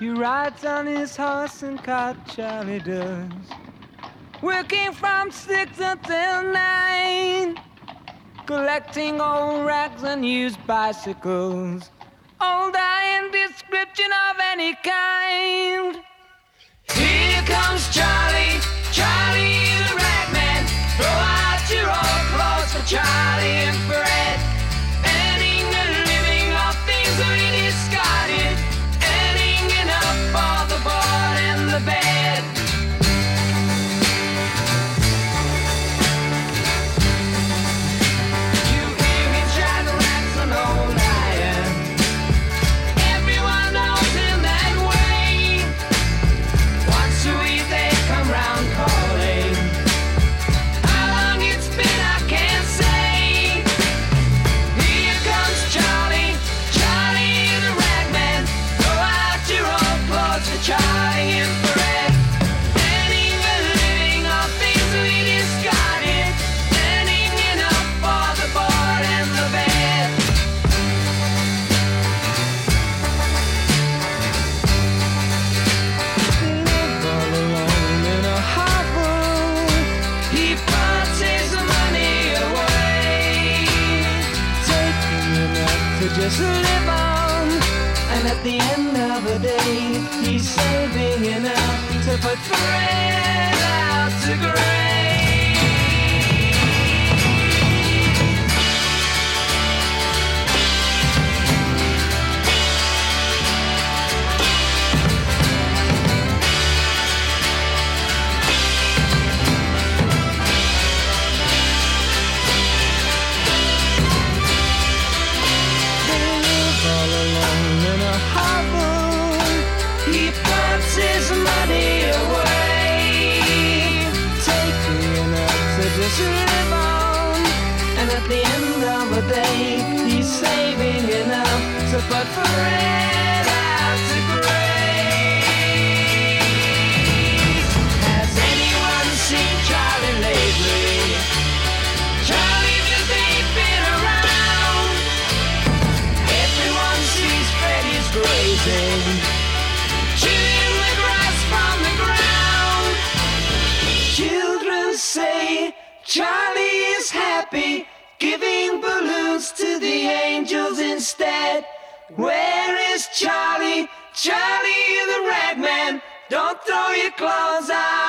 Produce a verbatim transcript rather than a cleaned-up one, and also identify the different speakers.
Speaker 1: He rides on his horse and cart, Charlie does, working from six until nine, collecting old rags and used bicycles, old iron description of any kind. Here comes Charlie, Charlie the ragman. Throw out your old clothes for Charlie and Fred, earning a living off things we discarded, earning enough for the board and the bed. You hear him shout rats and old iron. Everyone knows him that way. Once a week they come round calling. How long it's been I can't say. Here comes Charlie, Charlie the ragman. Throw out your old clothes for Charlie and Fred, earning a living off things we discarded, earning enough for the board and the bed. They live all alone in a hovel. He puts his money away, taking enough to just live on. And at the end of the day, he's saving enough to put Fred out to grave. They live all alone in a hovel. He puts his money away, taking enough to just live on. And at the end of the day, he's saving enough to put Fred out to graze. Has anyone seen Charlie lately? Charlie just ain't been around. Everyone sees Freddy's grazing, chewing the grass from the ground. Children say Charlie is happy, giving balloons to the angels instead. Where is Charlie, Charlie the ragman? Don't throw your clothes out.